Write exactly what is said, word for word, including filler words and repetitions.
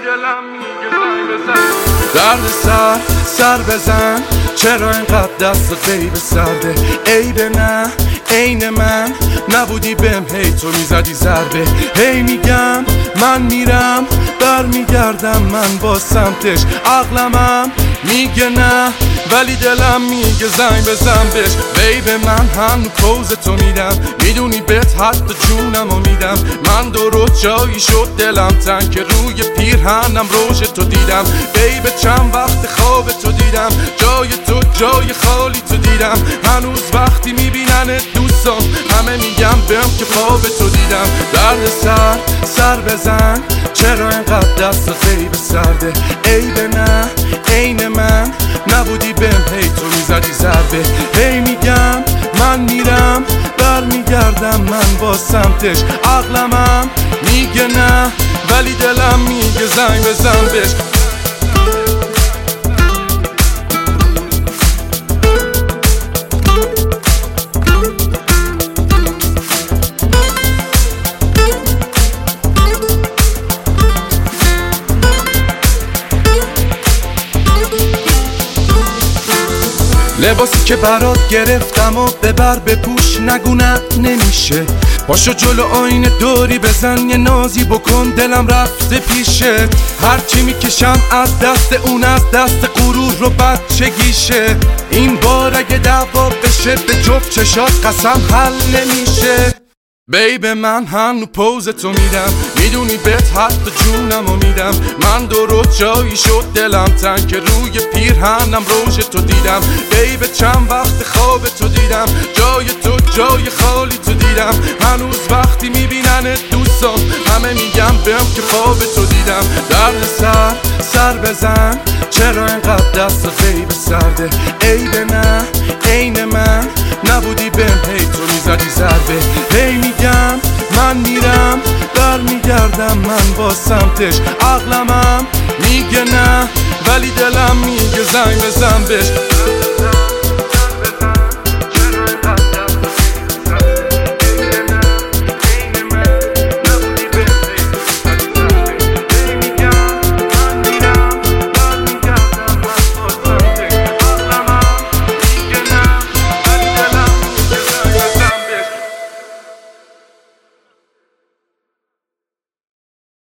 دلم میگه زنگ بزن. درد سر سر بزن، چرا اینقدر دست غیب سرده؟ عیبه نه عین من نبودی بهم، هی تو میزدی ضربه. هی میگم من میرم برمیگردم من با سمتش، عقلمم میگه نه ولی دلم میگه زنگ بزن بهش. بیب من هم پوز تو میدم، میدونی بهت حتی جونمو میدم. من درست جایی شد دلم تنگ که روی پیرهنم روش تو دیدم. بیب چند وقت خواب تو دیدم، جای تو جای خالی تو دیدم. هنوز وقتی میبیننت دوستان همه میگم بهم که خواب تو دیدم. درد سر سر بزن، چرا اینقدر دست غیب سرده؟ عیبه نه عین من نبودی بهم، هی تو میزدی ضربه. هی میگم من میرم برمیگردم من با سمتش، عقلمم میگه نه ولی دلم میگه زنگ بزن بهش. لباسی که برات گرفتم و ببر بپوش، نگو نه نمیشه. پاشو جلو آینه دوری بزن یه نازی بکن، دلم رفته پیشه. هرچی میکشم از دست اون از دست غرور رو بچگیشه. این بار اگه دعوا بشه به جفت چشات قسم حل نمیشه. بیب من هنو پوز تو میدم، میدونی بهت حتی جونمو میدم. من درست جایی شد دلم تنگ که روی پیرهنم روش تو دیدم. بیب چند وقت خواب تو دیدم، جای تو جای خالی تو دیدم. هنوز وقتی میبیننت دوستان همه میگم بهم که خواب تو دیدم. درد سر سر بزن، چرا اینقدر دست غیب سرده؟ عیبه نه عین من نبودی بهم، هی تو میزدی ضربه. هی میگم من میرم برمیگردم من با سمتش، عقلمم میگه نه ولی دلم میگه زنگ بزن بهش.